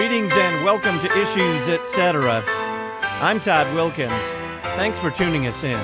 Greetings and welcome to Issues, Etc. I'm Todd Wilkin. Thanks for tuning us in.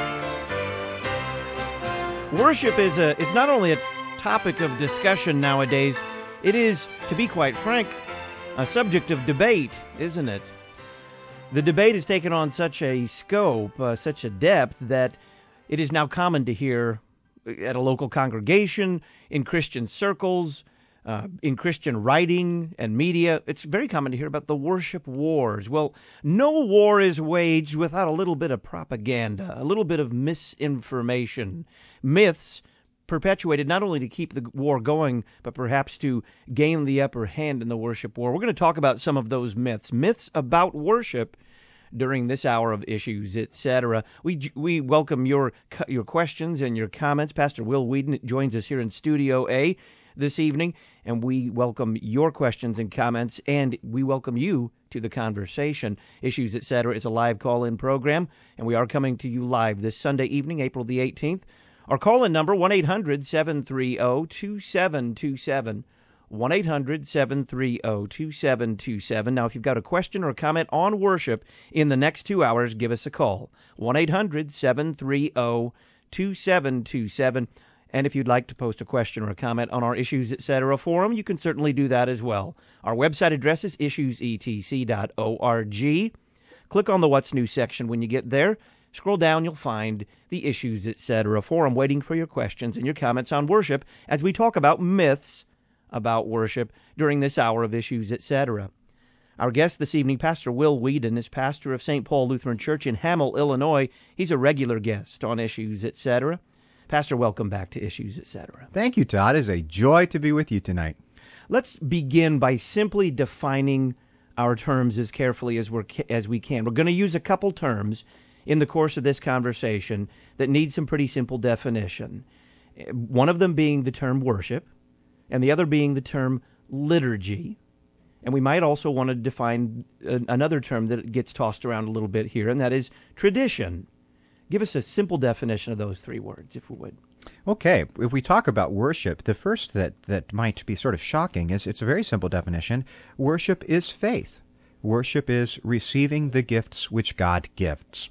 Worship is not only a topic of discussion nowadays, it is, to be quite frank, a subject of debate, isn't it? The debate has taken on such a scope, such a depth, that it is now common to hear at a local congregation, in Christian circles, in Christian writing and media. It's very common to hear about the worship wars. Well, no war is waged without a little bit of propaganda, a little bit of misinformation, myths perpetuated not only to keep the war going, but perhaps to gain the upper hand in the worship war. We're going to talk about some of those myths about worship during this hour of Issues, Etc. We welcome your questions and your comments. Pastor Will Whedon joins us here in Studio A this evening, and we welcome your questions and comments, and we welcome you to the conversation. Issues, Etc. is a live call-in program, and we are coming to you live this Sunday evening, April the 18th. Our call-in number, 1-800-730-2727, 1-800-730-2727. Now, if you've got a question or a comment on worship in the next 2 hours, give us a call, 1-800-730-2727. And if you'd like to post a question or a comment on our Issues, Etc. forum, you can certainly do that as well. Our website address is issuesetc.org. Click on the What's New section when you get there. Scroll down, you'll find the Issues, Etc. forum waiting for your questions and your comments on worship as we talk about myths about worship during this hour of Issues, Etc. Our guest this evening, Pastor Will Whedon, is pastor of St. Paul Lutheran Church in Hamel, Illinois. He's a regular guest on Issues, Etc. Pastor, welcome back to Issues, Etc. Thank you, Todd. It is a joy to be with you tonight. Let's begin by simply defining our terms as carefully as we can. We're going to use a couple terms in the course of this conversation that need some pretty simple definition. One of them being the term worship, and the other being the term liturgy. And we might also want to define another term that gets tossed around a little bit here, and that is tradition. Give us a simple definition of those three words, if we would. Okay, if we talk about worship, the first that might be sort of shocking is it's a very simple definition. Worship is faith. Worship is receiving the gifts which God gives.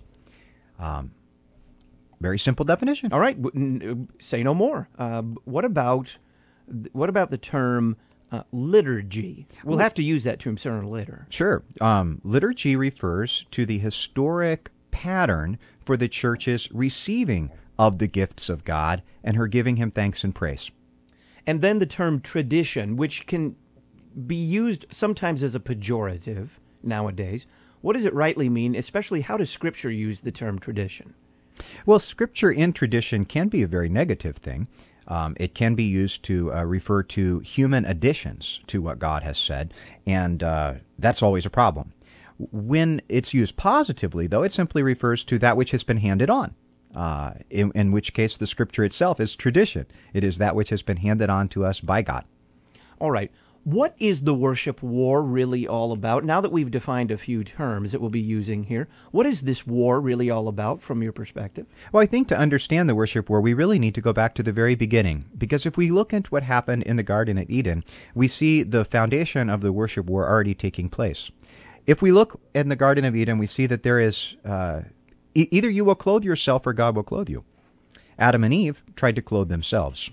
Very simple definition. All right, say no more. What about the term liturgy? We'll have to use that term sooner or later. Sure. Liturgy refers to the historic pattern for the church's receiving of the gifts of God and her giving him thanks and praise. And then the term tradition, which can be used sometimes as a pejorative nowadays. What does it rightly mean, especially how does Scripture use the term tradition? Well, Scripture in tradition can be a very negative thing. It can be used to refer to human additions to what God has said, and that's always a problem. When it's used positively, though, it simply refers to that which has been handed on, in which case the Scripture itself is tradition. It is that which has been handed on to us by God. All right. What is the worship war really all about? Now that we've defined a few terms that we'll be using here, what is this war really all about from your perspective? Well, I think to understand the worship war, we really need to go back to the very beginning. Because if we look at what happened in the Garden of Eden, we see the foundation of the worship war already taking place. If we look in the Garden of Eden, we see that there is either you will clothe yourself or God will clothe you. Adam and Eve tried to clothe themselves.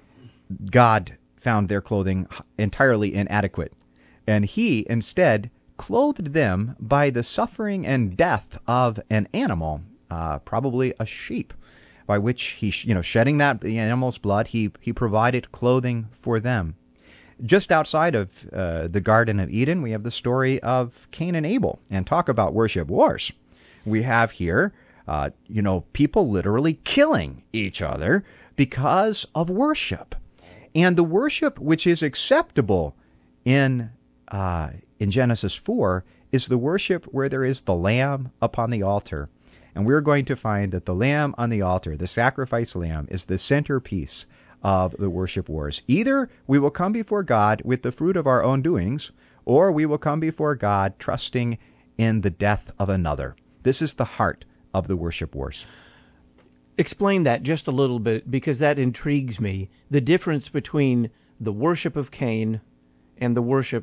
God found their clothing entirely inadequate, and he instead clothed them by the suffering and death of an animal, probably a sheep, by which he, shedding the animal's blood, he provided clothing for them. Just outside of the Garden of Eden, we have the story of Cain and Abel, and talk about worship wars. We have here, people literally killing each other because of worship. And the worship which is acceptable in Genesis 4 is the worship where there is the lamb upon the altar. And we're going to find that the lamb on the altar, the sacrifice lamb, is the centerpiece of the worship wars. Either we will come before God with the fruit of our own doings, or we will come before God trusting in the death of another. This is the heart of the worship wars. Explain that just a little bit, because that intrigues me. The difference between the worship of Cain and the worship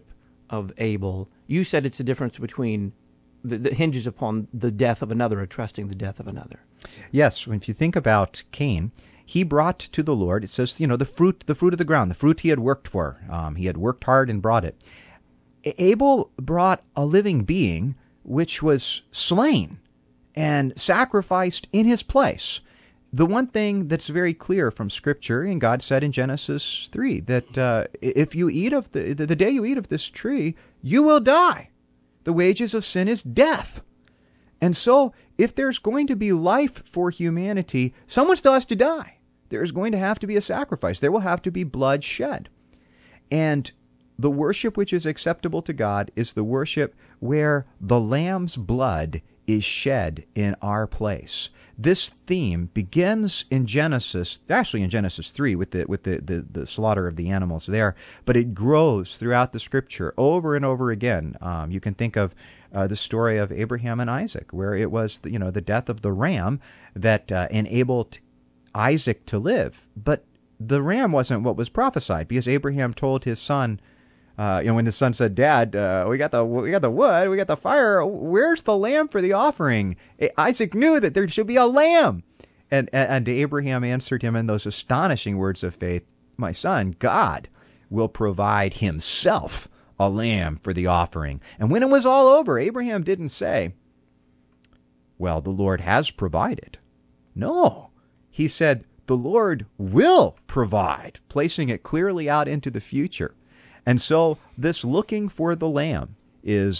of Abel. You said it's a difference between that hinges upon the death of another or trusting the death of another. Yes, if you think about Cain, he brought to the Lord, it says, the fruit of the ground, the fruit he had worked for. He had worked hard and brought it. Abel brought a living being which was slain and sacrificed in his place. The one thing that's very clear from Scripture, and God said in Genesis 3, that if you eat of the day you eat of this tree, you will die. The wages of sin is death. And so, if there's going to be life for humanity, someone still has to die. There's going to have to be a sacrifice. There will have to be blood shed. And the worship which is acceptable to God is the worship where the Lamb's blood is shed in our place. This theme begins in Genesis 3 with the slaughter of the animals there, but it grows throughout the Scripture over and over again. You can think of the story of Abraham and Isaac, where it was the death of the ram that enabled Isaac to live, but the ram wasn't what was prophesied, because Abraham told his son, when his son said, "Dad, we got the wood, we got the fire. Where's the lamb for the offering?" Isaac knew that there should be a lamb, and Abraham answered him in those astonishing words of faith, "My son, God will provide Himself a lamb for the offering." And when it was all over, Abraham didn't say, "Well, the Lord has provided." No, he said, "The Lord will provide," placing it clearly out into the future. And so this looking for the lamb is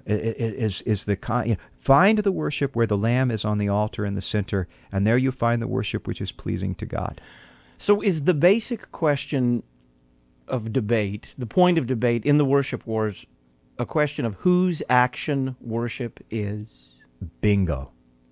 the find the worship where the lamb is on the altar in the center, and there you find the worship which is pleasing to God. So is the basic question of debate, the point of debate in the worship wars, a question of whose action worship is? Bingo.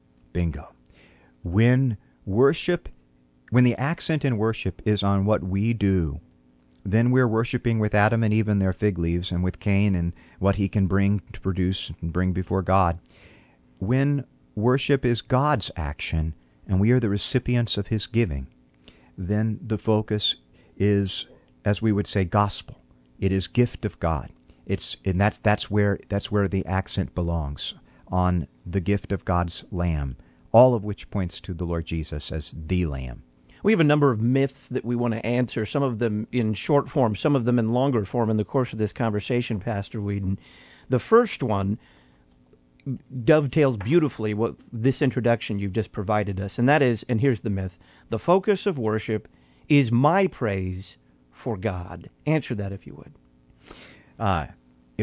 When the accent in worship is on what we do, then we're worshiping with Adam and Eve and their fig leaves, and with Cain and what he can bring to produce and bring before God. When worship is God's action, and we are the recipients of His giving, then the focus is, as we would say, gospel. It is gift of God. That's where the accent belongs, on the gift of God's Lamb, all of which points to the Lord Jesus as the Lamb. We have a number of myths that we want to answer, some of them in short form, some of them in longer form in the course of this conversation, Pastor Whedon. The first one dovetails beautifully what this introduction you've just provided us, and that is, and here's the myth, the focus of worship is my praise for God. Answer that if you would.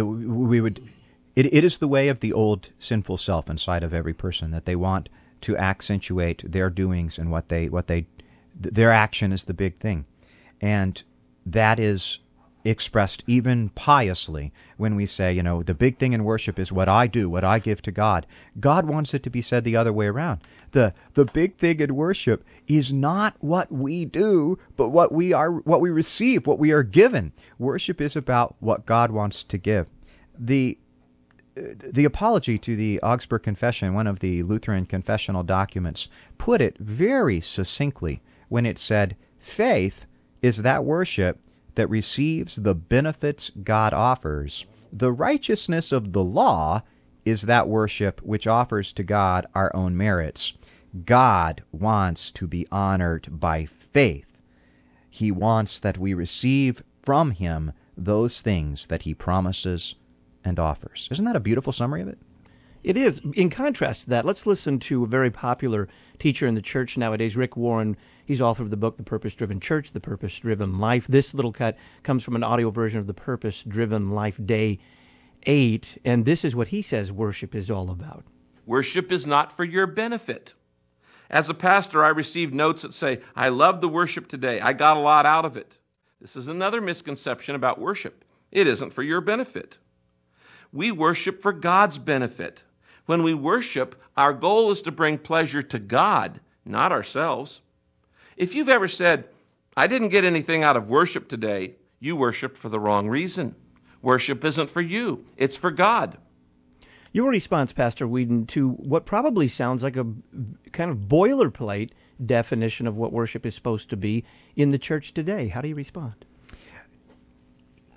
It is the way of the old sinful self inside of every person, that they want to accentuate their doings and their action is the big thing. And that is expressed even piously when we say, the big thing in worship is what I do, what I give to God. God wants it to be said the other way around. The big thing in worship is not what we do, but what we receive, what we are given. Worship is about what God wants to give. The apology to the Augsburg Confession, one of the Lutheran confessional documents, put it very succinctly when it said, "Faith is that worship that receives the benefits God offers. The righteousness of the law is that worship which offers to God our own merits. God wants to be honored by faith. He wants that we receive from Him those things that He promises and offers." Isn't that a beautiful summary of it? It is. In contrast to that, let's listen to a very popular teacher in the church nowadays, Rick Warren. He's author of the book, The Purpose-Driven Church, The Purpose-Driven Life. This little cut comes from an audio version of The Purpose-Driven Life, Day 8, and this is what he says worship is all about. Worship is not for your benefit. As a pastor, I receive notes that say, "I love the worship today. I got a lot out of it." This is another misconception about worship. It isn't for your benefit. We worship for God's benefit. When we worship, our goal is to bring pleasure to God, not ourselves. If you've ever said, "I didn't get anything out of worship today," you worshiped for the wrong reason. Worship isn't for you. It's for God. Your response, Pastor Whedon, to what probably sounds like a kind of boilerplate definition of what worship is supposed to be in the church today. How do you respond?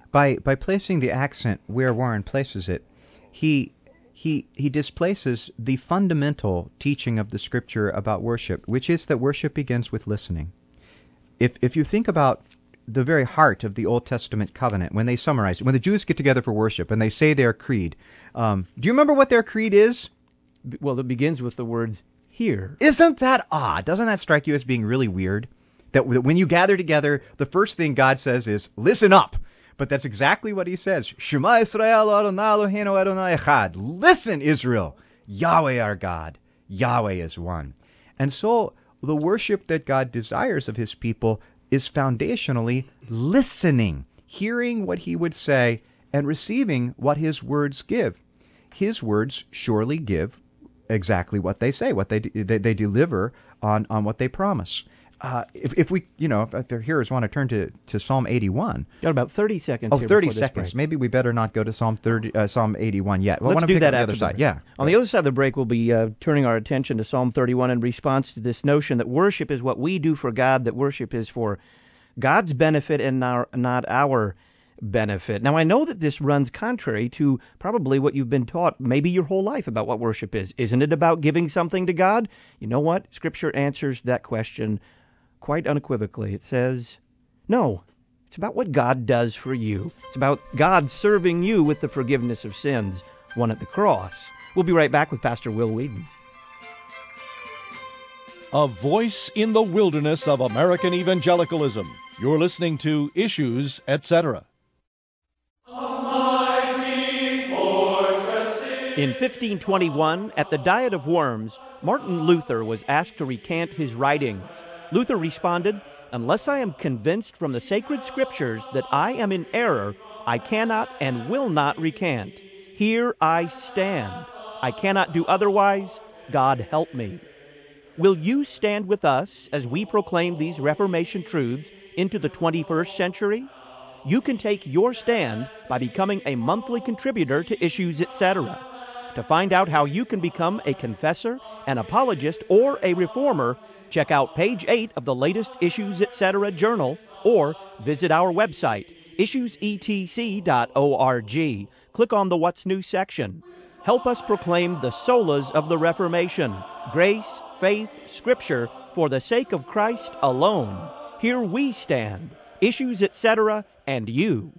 By placing the accent where Warren places it, he displaces the fundamental teaching of the Scripture about worship, which is that worship begins with listening. If you think about the very heart of the Old Testament covenant, when they summarize it, when the Jews get together for worship and they say their creed, do you remember what their creed is? Well, it begins with the words, "Hear." Isn't that odd? Doesn't that strike you as being really weird? That when you gather together, the first thing God says is, listen up. But that's exactly what he says. Shema Yisrael Adonai Eloheinu Adonai Echad. Listen, Israel. Yahweh our God. Yahweh is one. And so the worship that God desires of his people is foundationally listening, hearing what he would say and receiving what his words give. His words surely give exactly what they say, what they deliver on what they promise. If their hearers want to turn to Psalm 81. Got about 30 seconds. Oh, here 30 before this seconds. break. Maybe we better not go to Psalm 81 yet. Let's do that on the after other the side. break. Yeah. On the other side of the break, we'll be turning our attention to Psalm 31 in response to this notion that worship is what we do for God, that worship is for God's benefit and not our benefit. Now, I know that this runs contrary to probably what you've been taught maybe your whole life about what worship is. Isn't it about giving something to God? You know what? Scripture answers that question quite unequivocally. It says, no, it's about what God does for you. It's about God serving you with the forgiveness of sins won at the cross. We'll be right back with Pastor Will Whedon. A voice in the wilderness of American evangelicalism. You're listening to Issues, Etc. In 1521, at the Diet of Worms, Martin Luther was asked to recant his writings. Luther responded, "Unless I am convinced from the sacred scriptures that I am in error, I cannot and will not recant. Here I stand. I cannot do otherwise. God help me." Will you stand with us as we proclaim these Reformation truths into the 21st century? You can take your stand by becoming a monthly contributor to Issues, Etc. To find out how you can become a confessor, an apologist, or a reformer, check out page 8 of the latest Issues, Etc. journal, or visit our website, issuesetc.org. Click on the What's New section. Help us proclaim the solas of the Reformation, grace, faith, Scripture, for the sake of Christ alone. Here we stand, Issues, Etc., and you.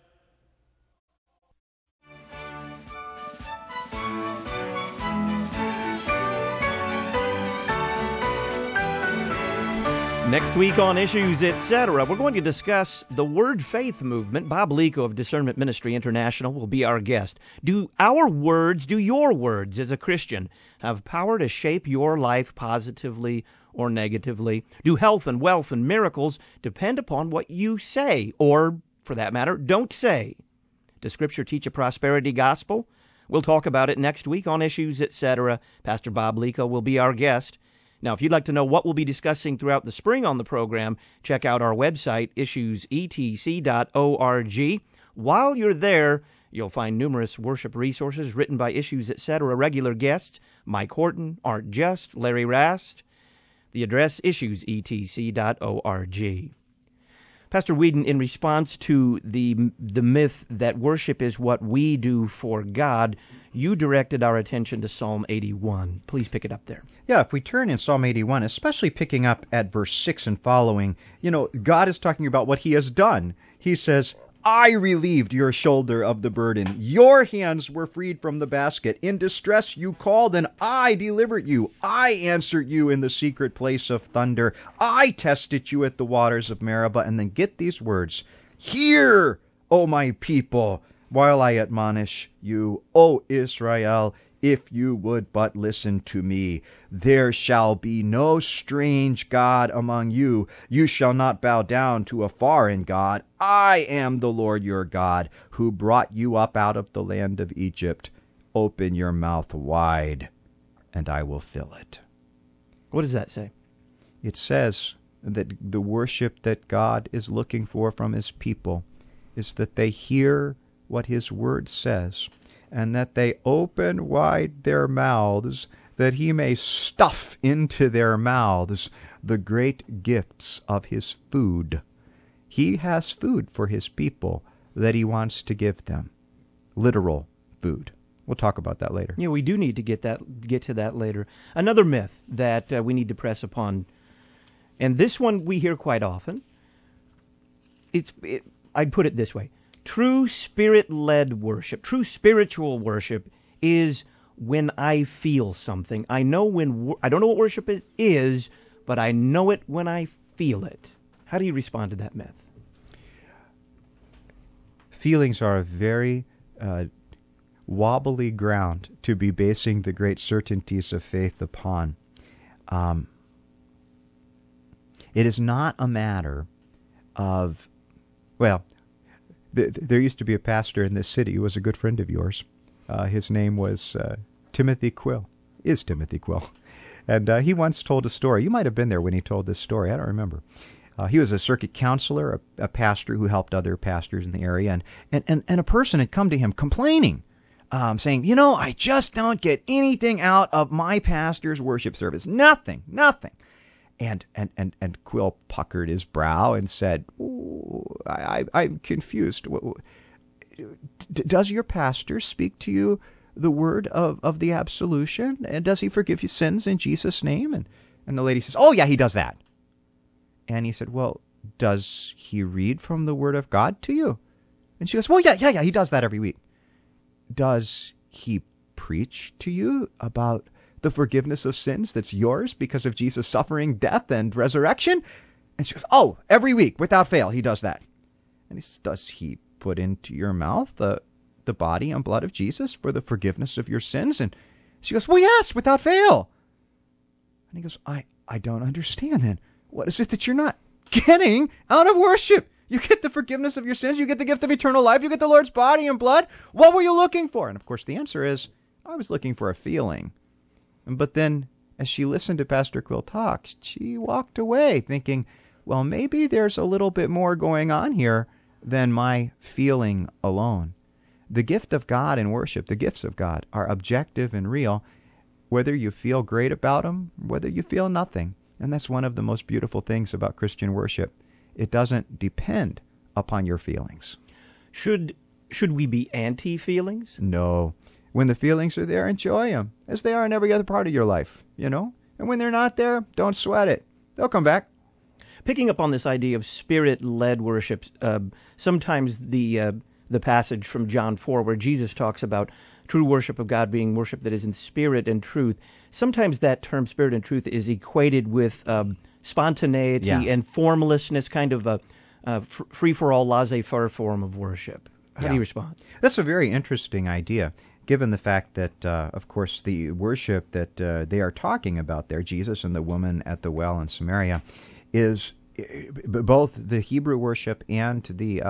Next week on Issues, Etc., we're going to discuss the Word Faith movement. Bob Lico of Discernment Ministry International will be our guest. Do your words as a Christian have power to shape your life positively or negatively? Do health and wealth and miracles depend upon what you say, or, for that matter, don't say? Does Scripture teach a prosperity gospel? We'll talk about it next week on Issues, Etc. Pastor Bob Lico will be our guest. Now, if you'd like to know what we'll be discussing throughout the spring on the program, check out our website, issuesetc.org. While you're there, you'll find numerous worship resources written by Issues, Etc. regular guests, Mike Horton, Art Just, Larry Rast. The address, issuesetc.org. Pastor Whedon, in response to the myth that worship is what we do for God, you directed our attention to Psalm 81. Please pick it up there. Yeah, if we turn in Psalm 81, especially picking up at verse 6 and following, God is talking about what he has done. He says, I relieved your shoulder of the burden. Your hands were freed from the basket. In distress you called, and I delivered you. I answered you in the secret place of thunder. I tested you at the waters of Meribah. And then get these words. Hear, O my people, while I admonish you, O Israel, if you would but listen to me. There shall be no strange God among you. You shall not bow down to a foreign god. I am the Lord your God, who brought you up out of the land of Egypt. Open your mouth wide, and I will fill it. What does that say? It says that the worship that God is looking for from his people is that they hear what his word says, and that they open wide their mouths, that he may stuff into their mouths the great gifts of his food. He has food for his people, that he wants to give them. Literal food. We'll talk about that later. Yeah, we do need to get to that later. Another myth that we need to press upon, and this one we hear quite often. I'd put it this way. True spirit-led worship, true spiritual worship is when I feel something. I don't know what worship is, but I know it when I feel it. How do you respond to that myth? Feelings are a very wobbly ground to be basing the great certainties of faith upon. It is not a matter of, well, there used to be a pastor in this city who was a good friend of yours. His name was Timothy Quill. Is Timothy Quill. And he once told a story. You might have been there when he told this story. I don't remember. He was a circuit counselor, a pastor who helped other pastors in the area. And a person had come to him complaining, saying, I just don't get anything out of my pastor's worship service. Nothing. And Quill puckered his brow and said, I'm confused. Does your pastor speak to you the word of the absolution? And does he forgive you sins in Jesus' name? And the lady says, oh, yeah, he does that. And he said, well, does he read from the word of God to you? And she goes, well, yeah, he does that every week. Does he preach to you about the forgiveness of sins that's yours because of Jesus' suffering, death, and resurrection? And she goes, oh, every week, without fail, he does that. And he says, does he put into your mouth the body and blood of Jesus for the forgiveness of your sins? And she goes, well, yes, without fail. And he goes, I don't understand then. What is it that you're not getting out of worship? You get the forgiveness of your sins, you get the gift of eternal life, you get the Lord's body and blood. What were you looking for? And of course the answer is, I was looking for a feeling. But then, as she listened to Pastor Quill talk, she walked away thinking, well, maybe there's a little bit more going on here than my feeling alone. The gift of God in worship, the gifts of God, are objective and real, whether you feel great about them, whether you feel nothing. And that's one of the most beautiful things about Christian worship. It doesn't depend upon your feelings. Should we be anti-feelings? No. When the feelings are there, enjoy them, as they are in every other part of your life, And when they're not there, don't sweat it. They'll come back. Picking up on this idea of spirit-led worship, sometimes the passage from John 4 where Jesus talks about true worship of God being worship that is in spirit and truth, sometimes that term spirit and truth is equated with spontaneity and formlessness, kind of a free-for-all, laissez-faire form of worship. How do you respond? That's a very interesting idea, given the fact that, of course, the worship that they are talking about there, Jesus and the woman at the well in Samaria, is both the Hebrew worship and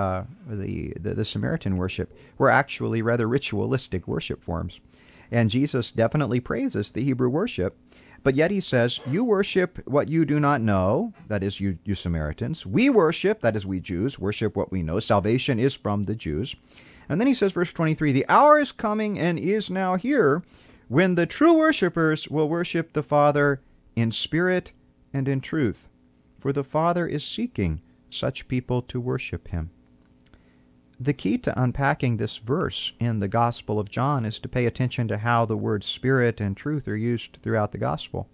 the Samaritan worship were actually rather ritualistic worship forms. And Jesus definitely praises the Hebrew worship, but yet he says, you worship what you do not know, that is, you Samaritans. We worship, that is, we Jews, worship what we know. Salvation is from the Jews. And then he says, verse 23, the hour is coming and is now here when the true worshipers will worship the Father in spirit and in truth. For the Father is seeking such people to worship him. The key to unpacking this verse in the Gospel of John is to pay attention to how the words spirit and truth are used throughout the Gospel.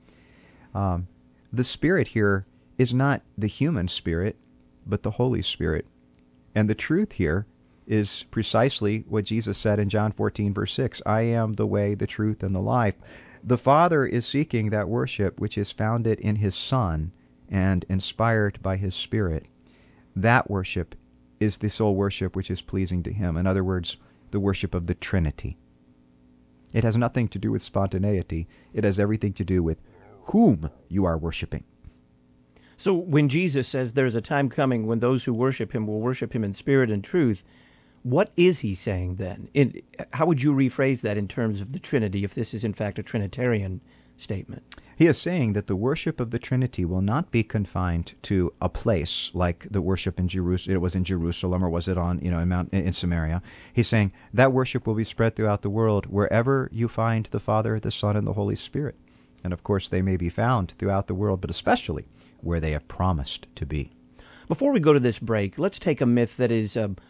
The Spirit here is not the human spirit, but the Holy Spirit. And the truth here is precisely what Jesus said in John 14, verse 6, I am the way, the truth, and the life. The Father is seeking that worship which is founded in his Son and inspired by his Spirit. That worship is the sole worship which is pleasing to him. In other words, the worship of the Trinity. It has nothing to do with spontaneity. It has everything to do with whom you are worshiping. So when Jesus says there's a time coming when those who worship him will worship him in spirit and truth, what is he saying then? How would you rephrase that in terms of the Trinity, if this is in fact a Trinitarian statement? He is saying that the worship of the Trinity will not be confined to a place like the worship in Jerusalem. It was in Jerusalem, or was it on, in Samaria? He's saying that worship will be spread throughout the world wherever you find the Father, the Son, and the Holy Spirit. And of course, they may be found throughout the world, but especially where they have promised to be. Before we go to this break, let's take a myth that is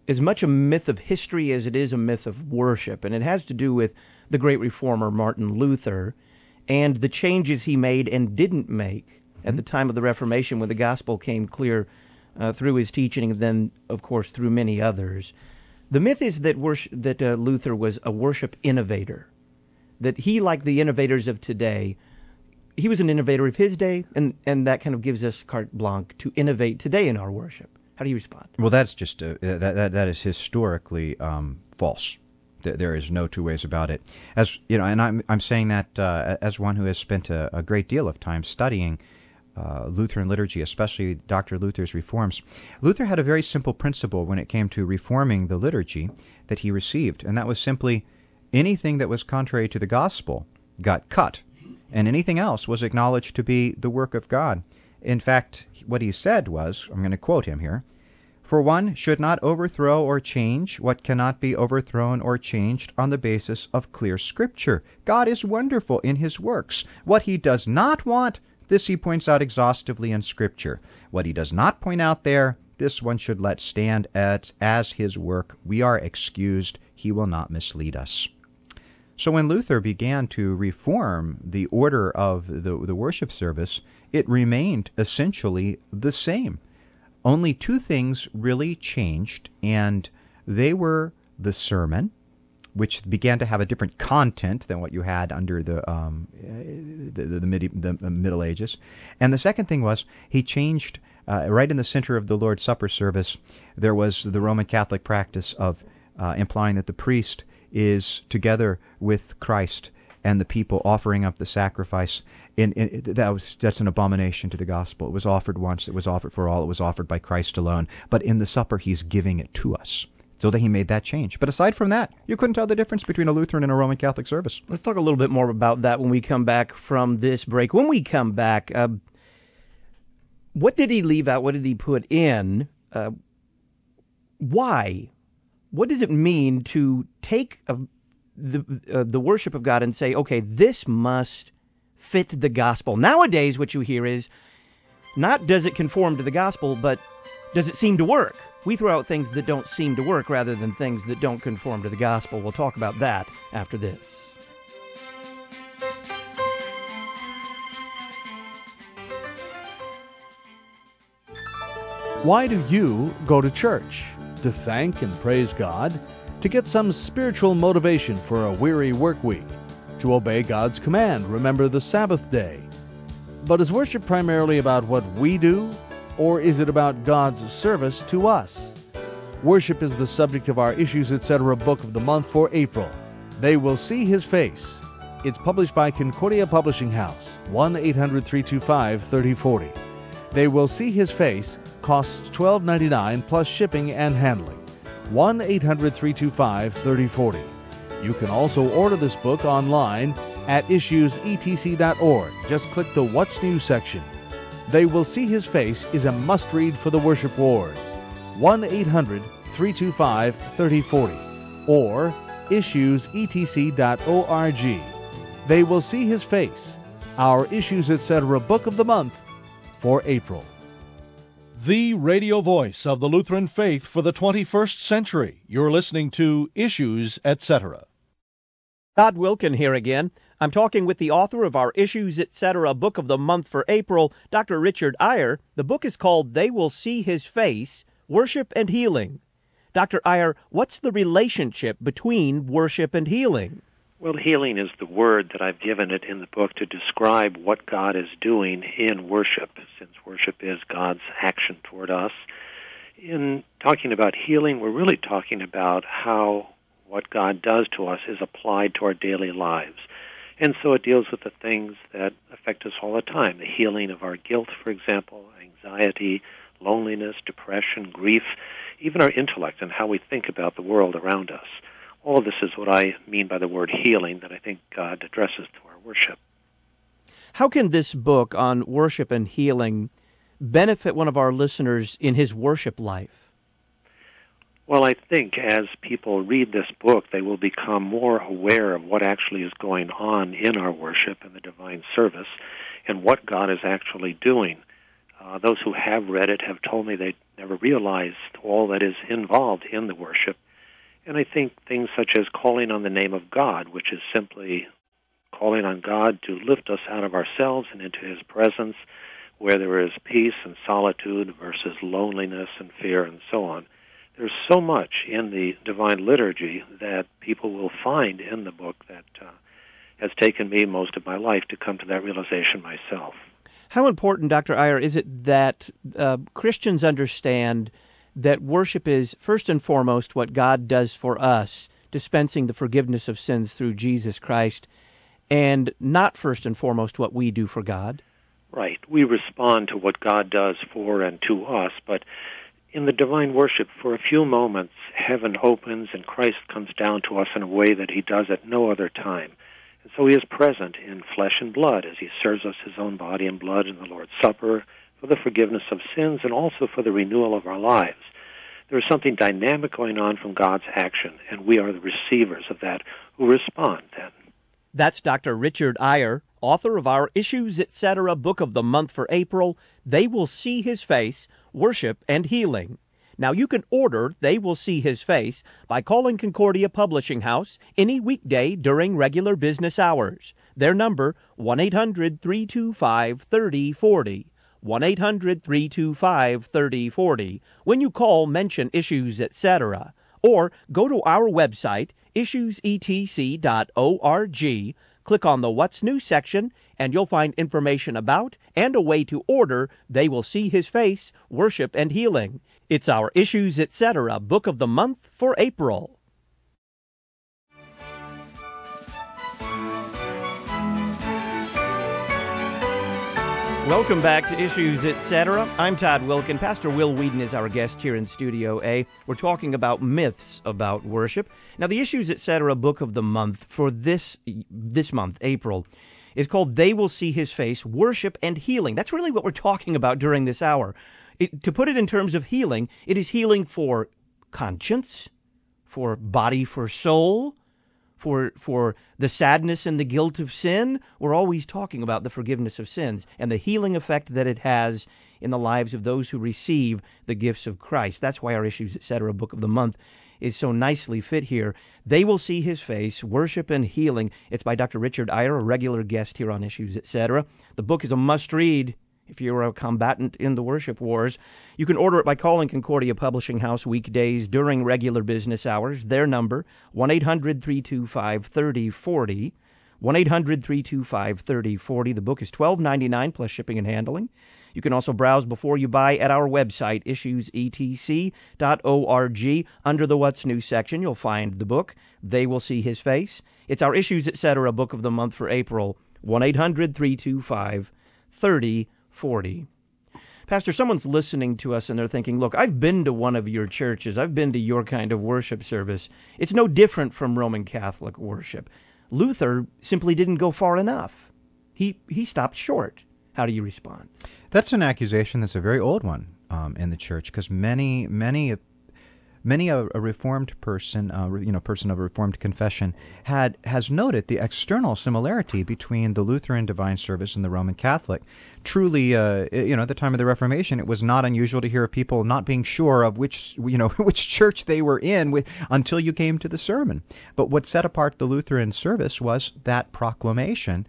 as much a myth of history as it is a myth of worship, and it has to do with the great reformer Martin Luther and the changes he made and didn't make at the time of the Reformation when the gospel came clear through his teaching and then, of course, through many others. The myth is that Luther was a worship innovator, that he, like the innovators of today, he was an innovator of his day, and that kind of gives us carte blanche to innovate today in our worship. How do you respond? Well, that's just that is historically false. There is no two ways about it. As you know, and I'm saying that as one who has spent a great deal of time studying Lutheran liturgy, especially Dr. Luther's reforms. Luther had a very simple principle when it came to reforming the liturgy that he received, and that was simply anything that was contrary to the gospel got cut, and anything else was acknowledged to be the work of God. In fact, what he said was, I'm going to quote him here, "For one should not overthrow or change what cannot be overthrown or changed on the basis of clear Scripture. God is wonderful in his works. What he does not want, this he points out exhaustively in Scripture. What he does not point out there, this one should let stand as his work. We are excused. He will not mislead us." So when Luther began to reform the order of the worship service, it remained essentially the same. Only two things really changed, and they were the sermon, which began to have a different content than what you had under the Middle Ages. And the second thing was he changed, right in the center of the Lord's Supper service, there was the Roman Catholic practice of implying that the priest is together with Christ and the people offering up the sacrifice. That's an abomination to the gospel. It was offered once, it was offered for all, it was offered by Christ alone. But in the supper, he's giving it to us. So that he made that change. But aside from that, you couldn't tell the difference between a Lutheran and a Roman Catholic service. Let's talk a little bit more about that when we come back from this break. When we come back, what did he leave out? What did he put in? Why? What does it mean to take the worship of God and say, okay, this must fit the gospel? Nowadays, what you hear is, not does it conform to the gospel, but does it seem to work? We throw out things that don't seem to work rather than things that don't conform to the gospel. We'll talk about that after this. Why do you go to church? To thank and praise God? To get some spiritual motivation for a weary work week? To obey God's command, remember the Sabbath day? But is worship primarily about what we do, or is it about God's service to us? Worship is the subject of our Issues, Etc. book of the month for April. They Will See His Face. It's published by Concordia Publishing House, 1-800-325-3040. They Will See His Face costs $12.99 plus shipping and handling. 1-800-325-3040. You can also order this book online at issuesetc.org. Just click the What's New section. They Will See His Face is a must-read for the worship wars. 1-800-325-3040 or issuesetc.org. They Will See His Face, our Issues Etc. book of the month for April. The radio voice of the Lutheran faith for the 21st century. You're listening to Issues, Etc. Todd Wilken here again. I'm talking with the author of our Issues, Etc. book of the month for April, Dr. Richard Eyre. The book is called They Will See His Face, Worship and Healing. Dr. Eyre, what's the relationship between worship and healing? Well, healing is the word that I've given it in the book to describe what God is doing in worship, since worship is God's action toward us. In talking about healing, we're really talking about how what God does to us is applied to our daily lives. And so it deals with the things that affect us all the time, the healing of our guilt, for example, anxiety, loneliness, depression, grief, even our intellect and how we think about the world around us. All of this is what I mean by the word healing that I think God addresses to our worship. How can this book on worship and healing benefit one of our listeners in his worship life? Well, I think as people read this book, they will become more aware of what actually is going on in our worship and the divine service and what God is actually doing. Those who have read it have told me they never realized all that is involved in the worship. And I think things such as calling on the name of God, which is simply calling on God to lift us out of ourselves and into His presence, where there is peace and solitude versus loneliness and fear and so on. There's so much in the Divine Liturgy that people will find in the book that has taken me most of my life to come to that realization myself. How important, Dr. Iyer, is it that Christians understand that worship is first and foremost what God does for us, dispensing the forgiveness of sins through Jesus Christ, and not first and foremost what we do for God? Right. We respond to what God does for and to us, but in the divine worship, for a few moments, heaven opens and Christ comes down to us in a way that He does at no other time. And so He is present in flesh and blood as He serves us His own body and blood in the Lord's Supper for the forgiveness of sins and also for the renewal of our lives. There is something dynamic going on from God's action, and we are the receivers of that who respond then. That's Dr. Richard Iyer, author of our Issues, Etc. Book of the Month for April, They Will See His Face, Worship and Healing. Now, you can order They Will See His Face by calling Concordia Publishing House any weekday during regular business hours. Their number, 1-800-325-3040. 1-800-325-3040. When you call, mention Issues, Etc. Or go to our website, issuesetc.org, click on the What's New section, and you'll find information about and a way to order They Will See His Face, Worship and Healing. It's our Issues, Etc. Book of the Month for April. Welcome back to Issues, Etc. I'm Todd Wilkin. Pastor Will Whedon is our guest here in Studio A. We're talking about myths about worship. Now, the Issues, Etc. Book of the Month for this month, April, is called They Will See His Face, Worship and Healing. That's really what we're talking about during this hour. To put it in terms of healing, it is healing for conscience, for body, for soul, for the sadness and the guilt of sin. We're always talking about the forgiveness of sins and the healing effect that it has in the lives of those who receive the gifts of Christ. That's why our Issues, Etc. Book of the Month is so nicely fit here. They Will See His Face, Worship and Healing. It's by Dr. Richard Iyer, a regular guest here on Issues, Etc. The book is a must-read if you're a combatant in the worship wars. You can order it by calling Concordia Publishing House weekdays during regular business hours. Their number, 1-800-325-3040. 1-800-325-3040. The book is $12.99 plus shipping and handling. You can also browse before you buy at our website, issuesetc.org. Under the What's New section, you'll find the book, They Will See His Face. It's our Issues, Etc. Book of the Month for April, 1-800-325-3040. Pastor, someone's listening to us and they're thinking, look, I've been to one of your churches. I've been to your kind of worship service. It's no different from Roman Catholic worship. Luther simply didn't go far enough. He stopped short. How do you respond? That's an accusation that's a very old one in the church, because many a Reformed person, person of Reformed confession, has noted the external similarity between the Lutheran divine service and the Roman Catholic. Truly, at the time of the Reformation, it was not unusual to hear of people not being sure of which church they were in until you came to the sermon. But what set apart the Lutheran service was that proclamation.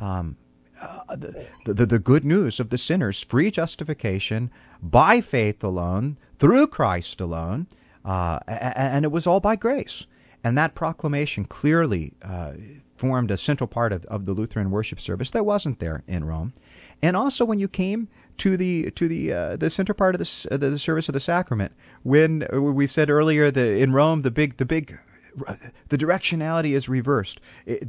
The good news of the sinner's free justification by faith alone, through Christ alone, and it was all by grace. And that proclamation clearly formed a central part of the Lutheran worship service that wasn't there in Rome. And also when you came to the center part of the service of the sacrament, when we said earlier in Rome the directionality is reversed.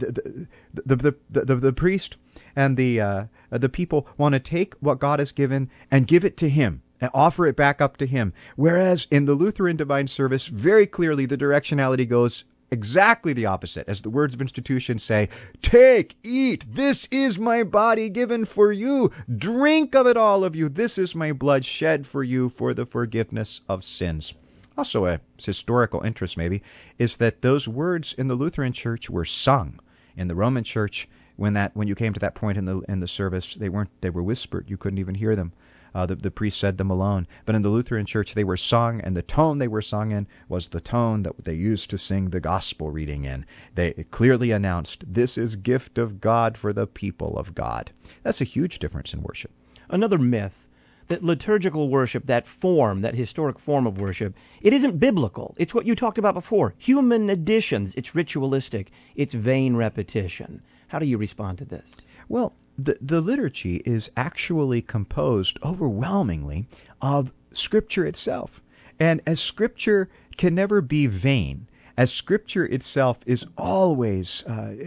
The priest and the people want to take what God has given and give it to Him and offer it back up to Him. Whereas in the Lutheran divine service, very clearly the directionality goes exactly the opposite. As the words of institution say, take, eat, this is my body given for you. Drink of it, all of you. This is my blood shed for you for the forgiveness of sins. Also, a historical interest maybe is that those words in the Lutheran Church were sung. In the Roman Church, when you came to that point in the service, they were whispered. You couldn't even hear them. The priest said them alone. But in the Lutheran Church, they were sung, and the tone they were sung in was the tone that they used to sing the gospel reading in. They clearly announced, "This is gift of God for the people of God." That's a huge difference in worship. Another myth, that liturgical worship, that form, that historic form of worship, it isn't biblical. It's what you talked about before. Human additions. It's ritualistic. It's vain repetition. How do you respond to this? Well, the liturgy is actually composed overwhelmingly of Scripture itself. And as Scripture can never be vain, as Scripture itself is always,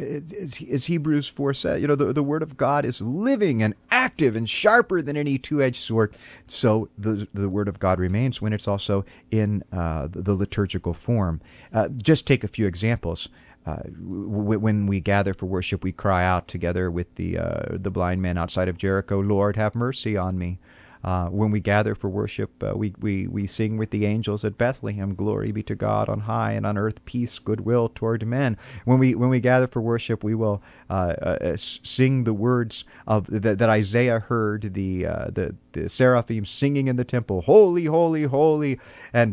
as Hebrews 4 says, the Word of God is living and active and sharper than any two-edged sword. So the Word of God remains when it's also in the liturgical form. Just take a few examples. When we gather for worship, we cry out together with the blind man outside of Jericho, "Lord, have mercy on me." When we gather for worship, we sing with the angels at Bethlehem, "Glory be to God on high, and on earth peace, goodwill toward men." When we gather for worship, we will sing the words of that Isaiah heard, the seraphim singing in the temple, "Holy, holy, holy," and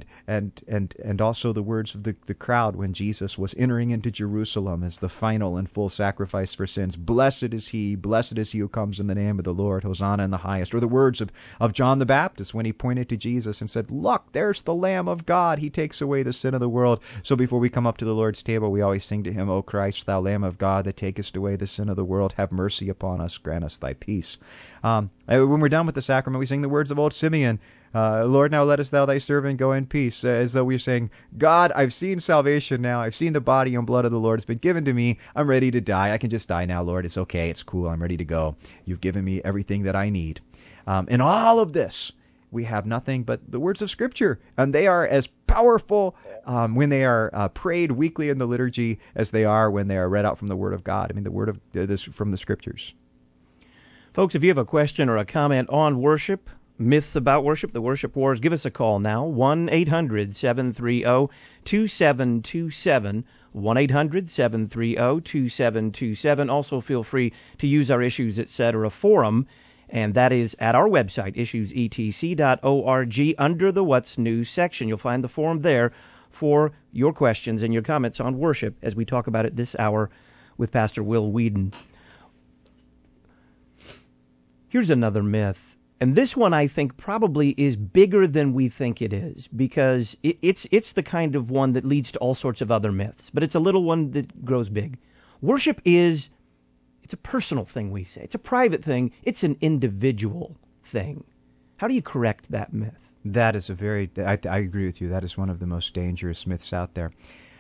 also the words of the crowd when Jesus was entering into Jerusalem as the final and full sacrifice for sins. Blessed is he who comes in the name of the Lord, Hosanna in the highest. Or the words of John the Baptist when he pointed to Jesus and said, "Look, there's the Lamb of God. He takes away the sin of the world." So before we come up to the Lord's table, we always sing to him, "O Christ, thou Lamb of God, that takest away the sin of the world, have mercy upon us, grant us thy peace." When we're done with the sacrament, we sing the words of old Simeon, "Lord, now lettest thou thy servant go in peace," as though we're saying, "God, I've seen salvation now. I've seen the body and blood of the Lord. It's been given to me. I'm ready to die. I can just die now, Lord. It's okay. It's cool. I'm ready to go. You've given me everything that I need." In all of this, we have nothing but the words of Scripture, and they are as powerful when they are prayed weekly in the liturgy as they are when they are read out from the Word of God. I mean, the Word of this from the Scriptures. Folks, if you have a question or a comment on worship, myths about worship, the worship wars, give us a call now, 1-800-730-2727, 1-800-730-2727. Also feel free to use our Issues Etc. forum, and that is at our website, issuesetc.org, under the What's New section. You'll find the forum there for your questions and your comments on worship as we talk about it this hour with Pastor Will Weedon. Here's another myth, and this one I think probably is bigger than we think it is, because it's the kind of one that leads to all sorts of other myths, but it's a little one that grows big. Worship it's a personal thing, we say. It's a private thing. It's an individual thing. How do you correct that myth? That is I agree with you. That is one of the most dangerous myths out there.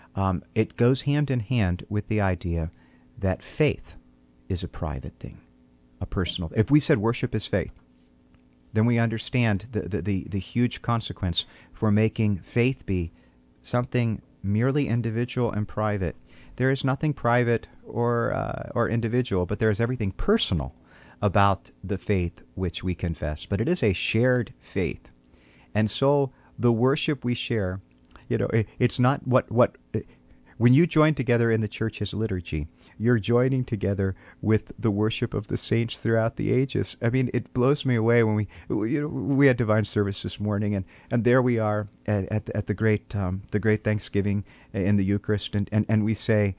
It goes hand in hand with the idea that faith is a private thing, a personal. If we said worship is faith, then we understand the huge consequence for making faith be something merely individual and private. There is nothing private or individual, but there is everything personal about the faith which we confess. But it is a shared faith. And so the worship we share, it's not when you join together in the church's liturgy, you're joining together with the worship of the saints throughout the ages. I mean, it blows me away when we had divine service this morning, and there we are at the great Thanksgiving in the Eucharist, and we say,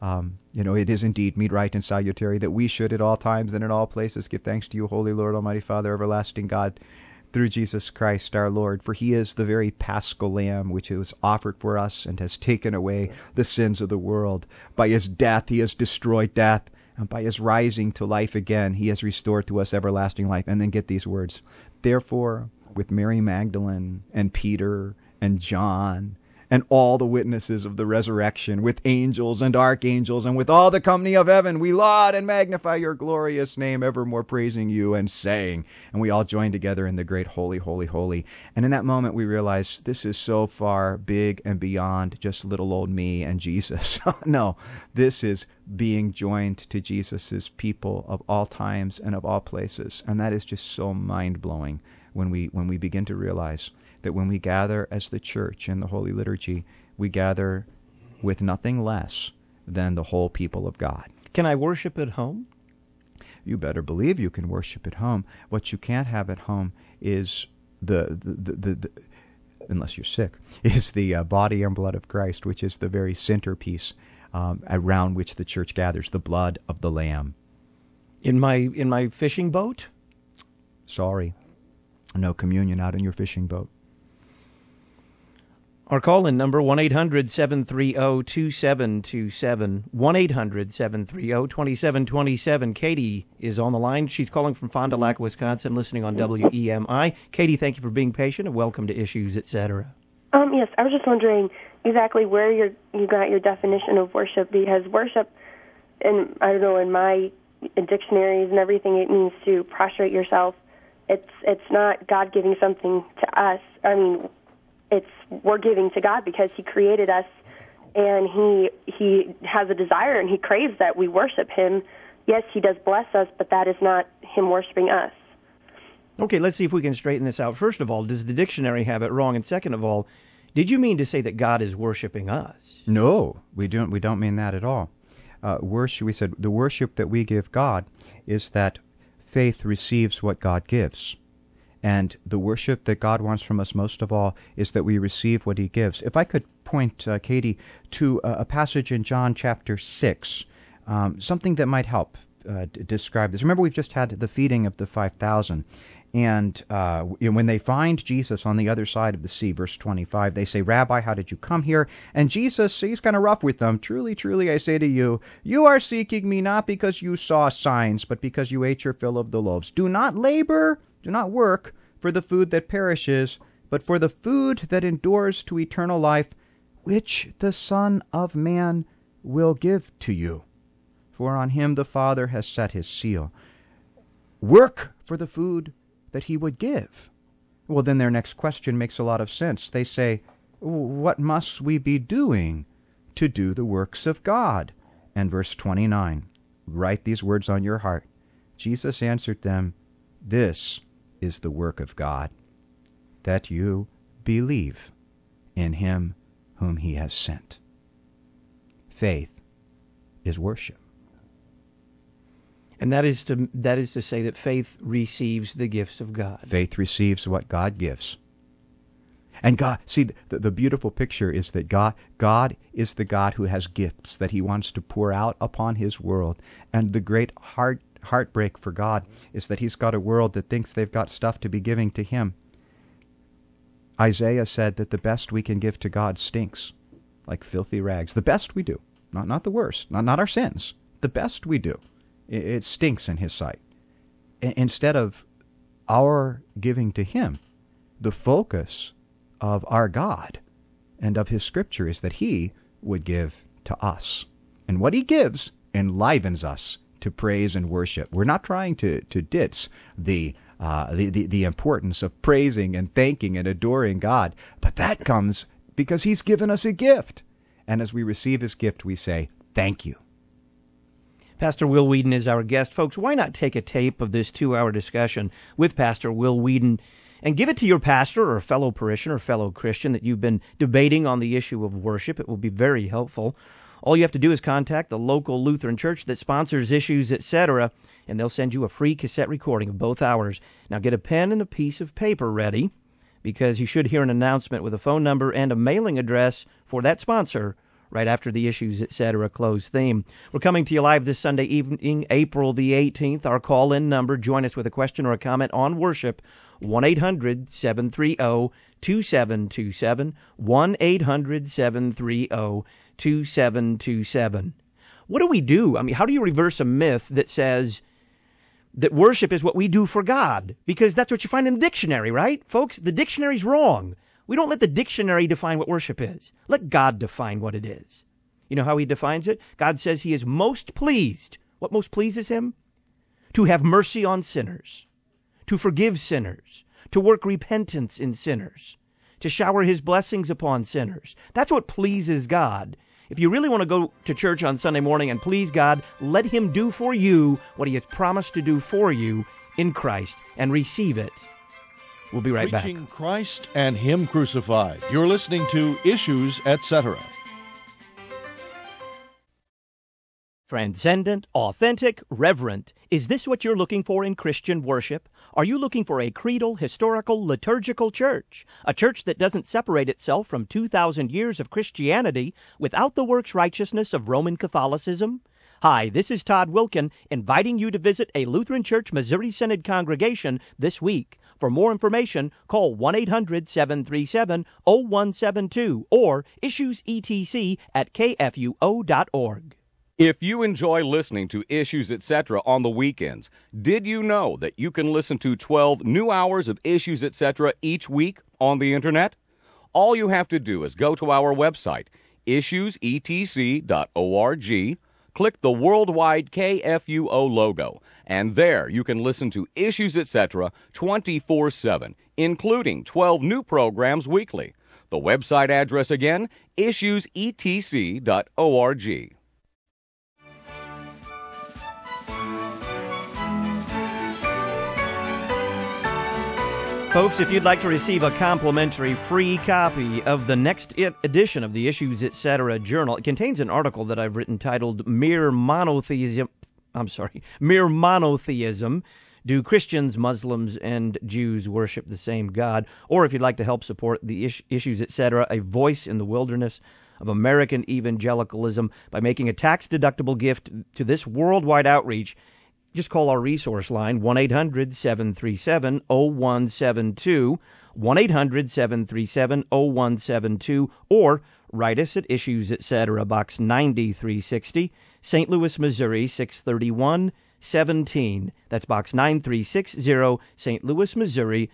it is indeed meet, right, and salutary that we should at all times and in all places give thanks to you, Holy Lord, Almighty Father, everlasting God, through Jesus Christ our Lord, for he is the very Paschal Lamb which was offered for us and has taken away the sins of the world. By his death he has destroyed death, and by his rising to life again he has restored to us everlasting life. And then get these words, therefore with Mary Magdalene and Peter and John and all the witnesses of the resurrection, with angels and archangels, and with all the company of heaven, we laud and magnify your glorious name, evermore praising you and saying. And we all join together in the great holy, holy, holy. And in that moment we realize this is so far big and beyond just little old me and Jesus. No, this is being joined to Jesus's people of all times and of all places. And that is just so mind-blowing when we begin to realize that when we gather as the church in the Holy Liturgy, we gather with nothing less than the whole people of God. Can I worship at home? you better believe you can worship at home. What you can't have at home is the unless you're sick, is the body and blood of Christ, which is the very centerpiece around which the church gathers, the blood of the Lamb. In my fishing boat? Sorry, no communion out in your fishing boat. Our call-in number, 1-800-730-2727, 1-800-730-2727. Katie is on the line. She's calling from Fond du Lac, Wisconsin, listening on WEMI. Katie, thank you for being patient, and welcome to Issues, Etc. Yes, I was just wondering exactly where you got your definition of worship, because worship, in my dictionaries and everything, it means to prostrate yourself. It's not God giving something to us. We're giving to God because He created us, and He has a desire and He craves that we worship Him. Yes, He does bless us, but that is not Him worshiping us. Okay, let's see if we can straighten this out. First of all, does the dictionary have it wrong? And second of all, did you mean to say that God is worshiping us? No, we don't mean that at all. Worship. We said the worship that we give God is that faith receives what God gives. And the worship that God wants from us most of all is that we receive what He gives. If I could point, Katie, to a passage in John chapter 6, something that might help describe this. Remember, we've just had the feeding of the 5,000. And when they find Jesus on the other side of the sea, verse 25, they say, "Rabbi, how did you come here?" And Jesus, he's kind of rough with them. "Truly, truly, I say to you, you are seeking me not because you saw signs, but because you ate your fill of the loaves. Do not labor, do not work for the food that perishes, but for the food that endures to eternal life, which the Son of Man will give to you. For on Him the Father has set His seal." Work for the food that He would give. Well, then their next question makes a lot of sense. They say, "What must we be doing to do the works of God?" And verse 29, write these words on your heart. Jesus answered them, "This is the work of God, that you believe in Him whom He has sent." Faith is worship. And that is to say that faith receives the gifts of God. Faith receives what God gives. And God, see, the beautiful picture is that God is the God who has gifts that He wants to pour out upon His world. And the great heartbreak for God is that He's got a world that thinks they've got stuff to be giving to Him. Isaiah said that the best we can give to God stinks like filthy rags. The best we do, not the worst, not our sins. The best we do, it stinks in His sight. Instead of our giving to Him, the focus of our God and of His Scripture is that He would give to us. And what He gives enlivens us to praise and worship. We're not trying to ditch the importance of praising and thanking and adoring God, but that comes because He's given us a gift. And as we receive His gift, we say, "Thank you." Pastor Will Weedon is our guest. Folks, why not take a tape of this 2-hour discussion with Pastor Will Weedon and give it to your pastor or fellow parishioner or fellow Christian that you've been debating on the issue of worship? It will be very helpful. All you have to do is contact the local Lutheran church that sponsors Issues, Etc., and they'll send you a free cassette recording of both hours. Now get a pen and a piece of paper ready, because you should hear an announcement with a phone number and a mailing address for that sponsor right after the Issues, Etc. close theme. We're coming to you live this Sunday evening, April the 18th. Our call-in number, join us with a question or a comment on worship, 1-800-730-2727, 1-800-730-2727. What do we do? How do you reverse a myth that says that worship is what we do for God? Because that's what you find in the dictionary, right? Folks, the dictionary's wrong. We don't let the dictionary define what worship is. Let God define what it is. You know how He defines it? God says He is most pleased. What most pleases Him? To have mercy on sinners, to forgive sinners, to work repentance in sinners, to shower His blessings upon sinners. That's what pleases God. If you really want to go to church on Sunday morning and please God, let Him do for you what He has promised to do for you in Christ, and receive it. We'll be right back. Preaching Christ and Him crucified. You're listening to Issues, Etc. Transcendent, authentic, reverent. Is this what you're looking for in Christian worship? Are you looking for a creedal, historical, liturgical church? A church that doesn't separate itself from 2,000 years of Christianity without the works righteousness of Roman Catholicism? Hi, this is Todd Wilkin, inviting you to visit a Lutheran Church Missouri Synod congregation this week. For more information, call 1-800-737-0172 or issuesetc@kfuo.org. If you enjoy listening to Issues Etc. on the weekends, did you know that you can listen to 12 new hours of Issues Etc. each week on the Internet? All you have to do is go to our website, issuesetc.org, click the worldwide KFUO logo, and there you can listen to Issues Etc. 24/7, including 12 new programs weekly. The website address again, issuesetc.org. Folks, if you'd like to receive a complimentary free copy of the next edition of the Issues Etc. Journal, it contains an article that I've written titled Mere Monotheism. Do Christians, Muslims, and Jews worship the same God? Or if you'd like to help support the Issues Etc., a voice in the wilderness of American evangelicalism by making a tax-deductible gift to this worldwide outreach, just call our resource line, 1-800-737-0172, 1-800-737-0172, or write us at Issues Etc., Box 9360, St. Louis, Missouri, 63117. That's Box 9360, St. Louis, Missouri,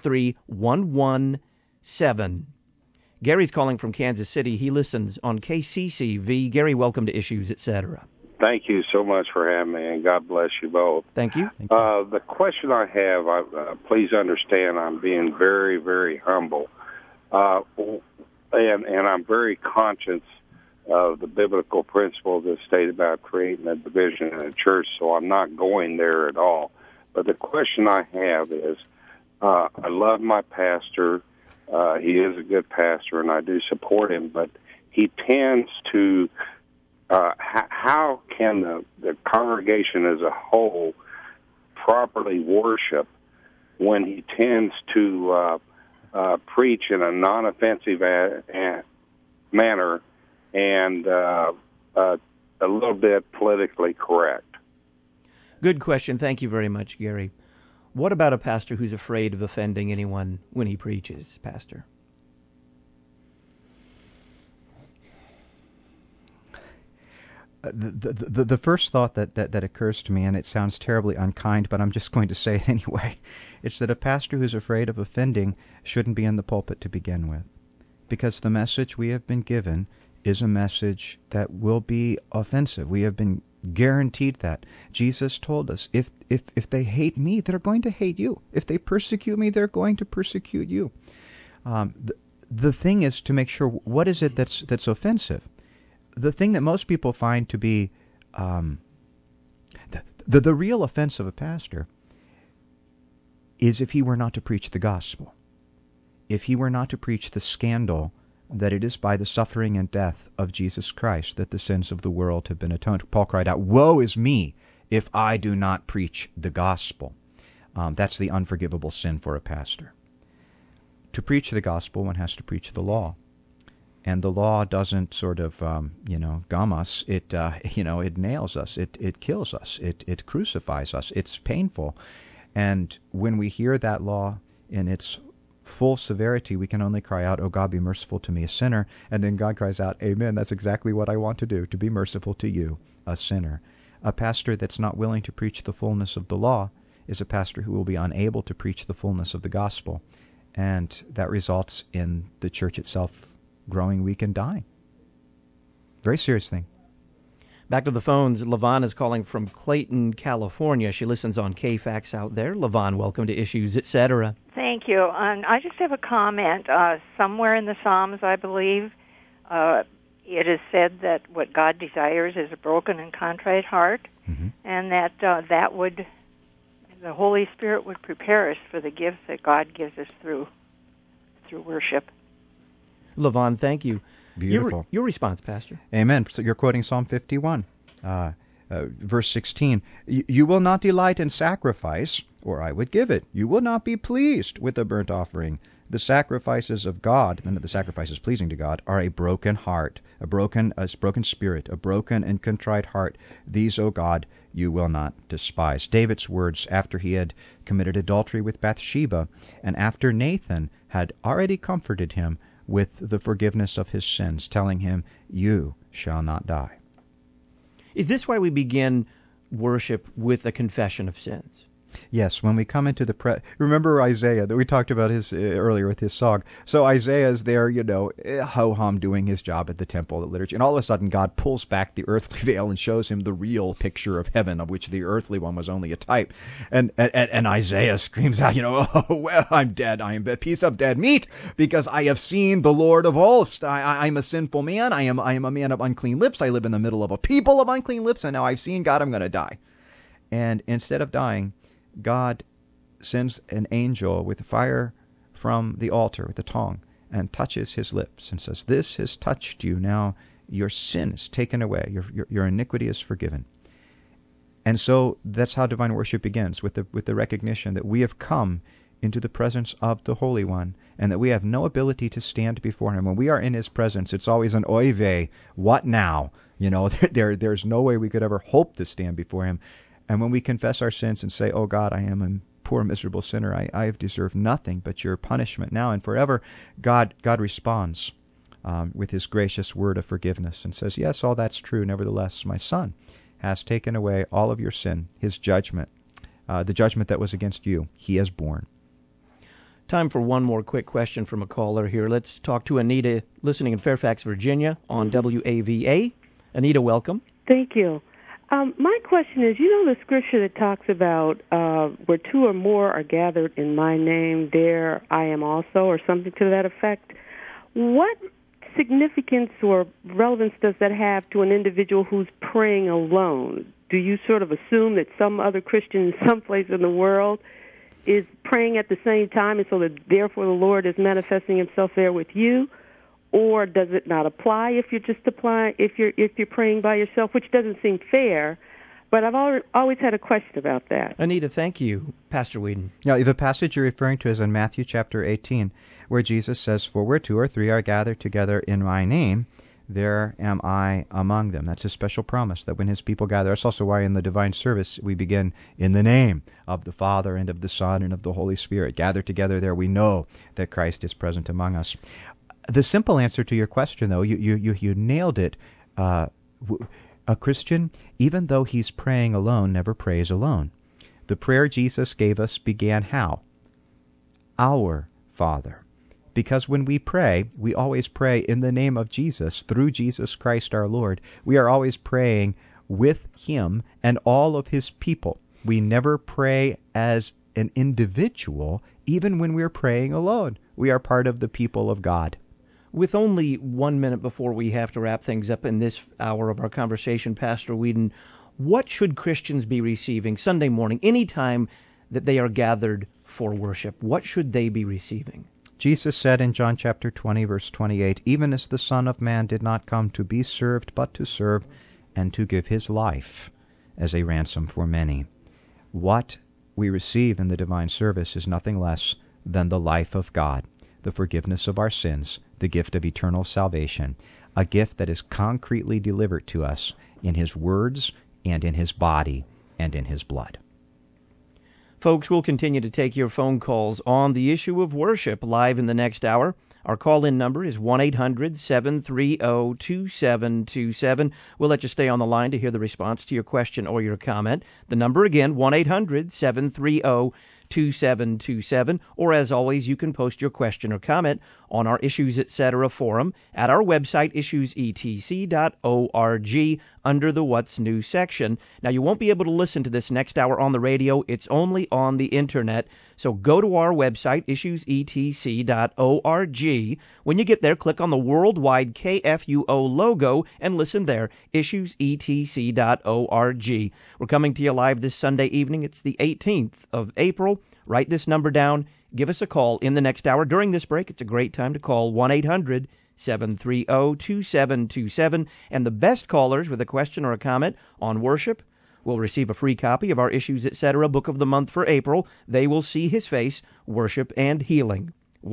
63117. Gary's calling from Kansas City. He listens on KCCV. Gary, welcome to Issues Etc. Thank you so much for having me, and God bless you both. Thank you. The question I have, please understand, I'm being very, very humble, and I'm very conscious of the biblical principle that's stated about creating a division in a church, so I'm not going there at all. But the question I have is, I love my pastor. He is a good pastor, and I do support him, but he tends to... how can the congregation as a whole properly worship when he tends to preach in a non-offensive manner and a little bit politically correct? Good question. Thank you very much, Gary. What about a pastor who's afraid of offending anyone when he preaches, Pastor? The first thought that occurs to me, and it sounds terribly unkind, but I'm just going to say it anyway, it's that a pastor who's afraid of offending shouldn't be in the pulpit to begin with, because the message we have been given is a message that will be offensive. We have been guaranteed that. Jesus told us, if they hate me, they're going to hate you. If they persecute me, they're going to persecute you. The thing is to make sure, what is it that's offensive? The thing that most people find to be the real offense of a pastor is if he were not to preach the gospel, if he were not to preach the scandal that it is by the suffering and death of Jesus Christ that the sins of the world have been atoned. Paul cried out, "Woe is me if I do not preach the gospel." That's the unforgivable sin for a pastor. To preach the gospel, one has to preach the law. And the law doesn't sort of, gum us. It, it nails us. It kills us. It crucifies us. It's painful. And when we hear that law in its full severity, we can only cry out, "Oh God, be merciful to me, a sinner." And then God cries out, "Amen, that's exactly what I want to do, to be merciful to you, a sinner." A pastor that's not willing to preach the fullness of the law is a pastor who will be unable to preach the fullness of the gospel. And that results in the church itself growing weak and dying. Very serious thing. Back to the phones. LaVon is calling from Clayton, California. She listens on KFAX out there. LaVon, welcome to Issues Etc. Thank you. I just have a comment. Somewhere in the Psalms, I believe, it is said that what God desires is a broken and contrite heart, and that the Holy Spirit would prepare us for the gifts that God gives us through worship. LaVon, thank you. Beautiful. Your response, Pastor. Amen. So you're quoting Psalm 51. Verse 16, you will not delight in sacrifice, or I would give it. You will not be pleased with the burnt offering. The sacrifices of God, and the sacrifices pleasing to God, are a broken heart, a broken spirit, a broken and contrite heart. These, O God, you will not despise. David's words after he had committed adultery with Bathsheba, and after Nathan had already comforted him with the forgiveness of his sins, telling him, you shall not die. Is this why we begin worship with a confession of sins? Yes, when we come into the remember Isaiah that we talked about his earlier with his song. So Isaiah is there, ho-hum doing his job at the temple, the liturgy, and all of a sudden God pulls back the earthly veil and shows him the real picture of heaven, of which the earthly one was only a type. And Isaiah screams out, oh, well, I'm dead. I am a piece of dead meat because I have seen the Lord of hosts. I'm a sinful man. I am a man of unclean lips. I live in the middle of a people of unclean lips, and now I've seen God. I'm going to die. And instead of dying, God sends an angel with fire from the altar with a tongue and touches his lips and says, this has touched you. Now your sin is taken away. Your iniquity is forgiven. And so that's how divine worship begins, with the recognition that we have come into the presence of the Holy One and that we have no ability to stand before him. When we are in his presence, it's always an oy vey, what now? There's no way we could ever hope to stand before him. And when we confess our sins and say, oh God, I am a poor, miserable sinner, I have deserved nothing but your punishment now and forever, God responds with his gracious word of forgiveness and says, yes, all that's true. Nevertheless, my Son has taken away all of your sin, his judgment, the judgment that was against you, he has borne. Time for one more quick question from a caller here. Let's talk to Anita, listening in Fairfax, Virginia, on WAVA. Anita, welcome. Thank you. My question is, the scripture that talks about where two or more are gathered in my name, there I am also, or something to that effect. What significance or relevance does that have to an individual who's praying alone? Do you sort of assume that some other Christian someplace in the world is praying at the same time, and so that therefore the Lord is manifesting himself there with you? Or does it not apply if you're praying by yourself, which doesn't seem fair? But I've always had a question about that. Anita, thank you. Pastor Whedon. Yeah, the passage you're referring to is in Matthew chapter 18, where Jesus says, for where two or three are gathered together in my name, there am I among them. That's a special promise that when his people gather. That's also why in the divine service we begin in the name of the Father and of the Son and of the Holy Spirit. Gathered together there, we know that Christ is present among us. The simple answer to your question, though, you nailed it. A Christian, even though he's praying alone, never prays alone. The prayer Jesus gave us began how? Our Father. Because when we pray, we always pray in the name of Jesus, through Jesus Christ our Lord. We are always praying with him and all of his people. We never pray as an individual, even when we're praying alone. We are part of the people of God. With only 1 minute before we have to wrap things up in this hour of our conversation, Pastor Whedon, what should Christians be receiving Sunday morning, any time that they are gathered for worship? What should they be receiving? Jesus said in John chapter 20, verse 28, even as the Son of Man did not come to be served, but to serve, and to give his life as a ransom for many. What we receive in the divine service is nothing less than the life of God, the forgiveness of our sins, the gift of eternal salvation, a gift that is concretely delivered to us in his words and in his body and in his blood. Folks, we'll continue to take your phone calls on the issue of worship live in the next hour. Our call-in number is 1-800-730-2727. We'll let you stay on the line to hear the response to your question or your comment. The number again, 1-800-730-2727. Or as always, you can post your question or comment on our Issues Etc. forum at our website, issuesetc.org, under the What's New section. Now, you won't be able to listen to this next hour on the radio. It's only on the Internet. So go to our website, issuesetc.org. When you get there, click on the worldwide KFUO logo and listen there, issuesetc.org. We're coming to you live this Sunday evening. It's the 18th of April. Write this number down. Give us a call in the next hour. During this break, it's a great time to call 1-800 1-800-730-2727. And the best callers with a question or a comment on worship will receive a free copy of our Issues Etc. Book of the Month for April. They will see his face, worship and healing.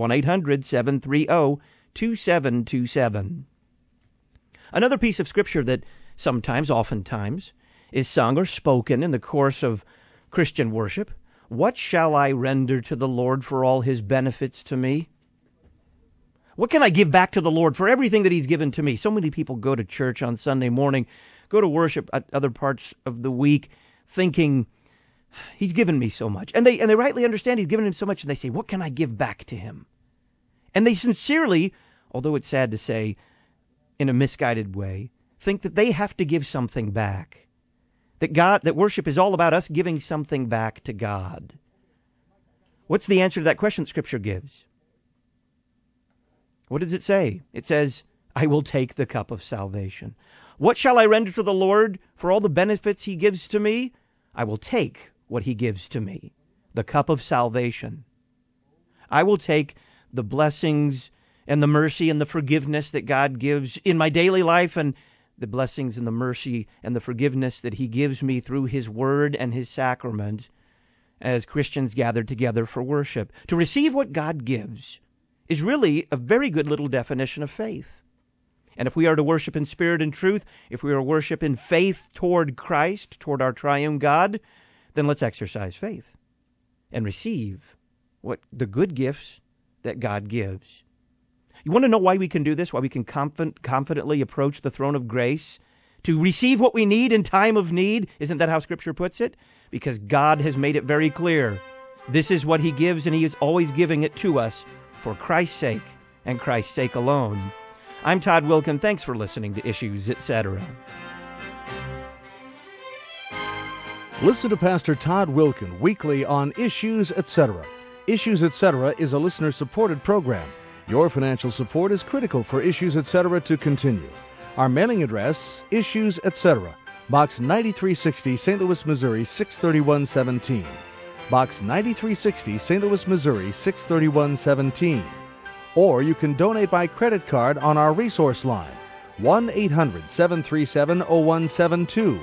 1-800-730-2727. Another piece of Scripture that oftentimes, is sung or spoken in the course of Christian worship. What shall I render to the Lord for all his benefits to me? What can I give back to the Lord for everything that he's given to me? So many people go to church on Sunday morning, go to worship at other parts of the week, thinking, he's given me so much. And they rightly understand he's given him so much, and they say, what can I give back to him? And they sincerely, although it's sad to say, in a misguided way, think that they have to give something back. That worship is all about us giving something back to God. What's the answer to that question that Scripture gives? What does it say? It says, I will take the cup of salvation. What shall I render to the Lord for all the benefits he gives to me? I will take what he gives to me, the cup of salvation. I will take the blessings and the mercy and the forgiveness that God gives in my daily life, and the blessings and the mercy and the forgiveness that he gives me through his word and his sacrament as Christians gather together for worship. To receive what God gives is really a very good little definition of faith. And if we are to worship in spirit and truth, if we are to worship in faith toward Christ, toward our triune God, then let's exercise faith and receive what the good gifts that God gives. You want to know why we can do this, why we can confidently approach the throne of grace to receive what we need in time of need? Isn't that how Scripture puts it? Because God has made it very clear. This is what he gives, and he is always giving it to us for Christ's sake and Christ's sake alone. I'm Todd Wilken. Thanks for listening to Issues Etc. Listen to Pastor Todd Wilken weekly on Issues Etc. Issues Etc. is a listener-supported program. Your financial support is critical for Issues Etc. to continue. Our mailing address, Issues Etc., Box 9360, St. Louis, Missouri 63117. Box 9360, St. Louis, Missouri 63117. Or you can donate by credit card on our resource line, 1-800-737-0172.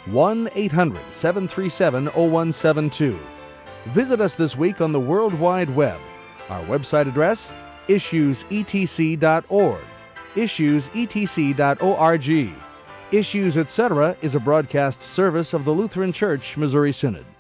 1-800-737-0172. Visit us this week on the World Wide Web. Our website address, issuesetc.org. Issuesetc.org. Issues Etc. is a broadcast service of the Lutheran Church Missouri Synod.